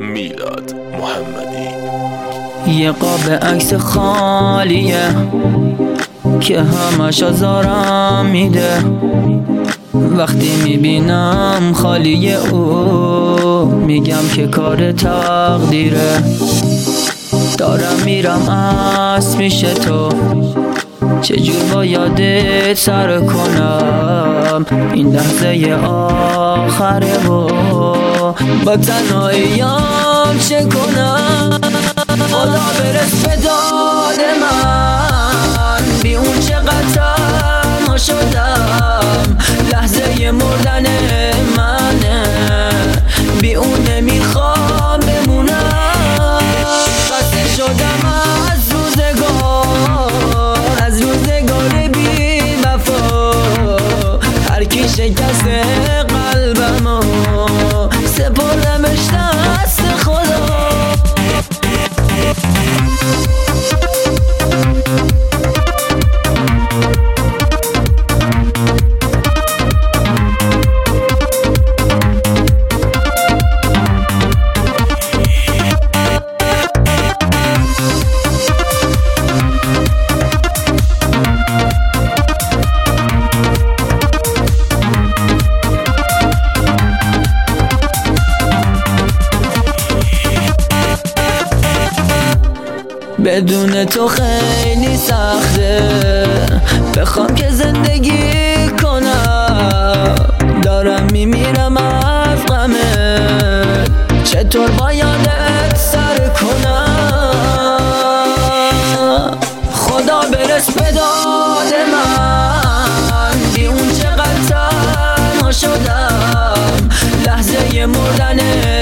میلاد محمدی. یه قاب عکس خالیه که همش آزارم میده. وقتی میبینم خالیه او میگم که کار تقدیره. دارم میرم از پیش تو، چجور با یادت سر کنم. این لحظه آخره و با تنهاییام چه کنم. خدا برس به داد من، بی اون چقدر تنها شدم. لحظه مردن منه، بی اون نمیخوام بمونم. خسته شدم از روزگار بی وفا. هر کی شکست قلبمو سپردمش دست خدا. بدون تو خیلی سخته، بخوام که زندگی کنم. دارم میمیرم از غمت، چطور با یادت سر کنم. خدا برس به داد من، بی اون چقدر تنها شدم. لحظه مردن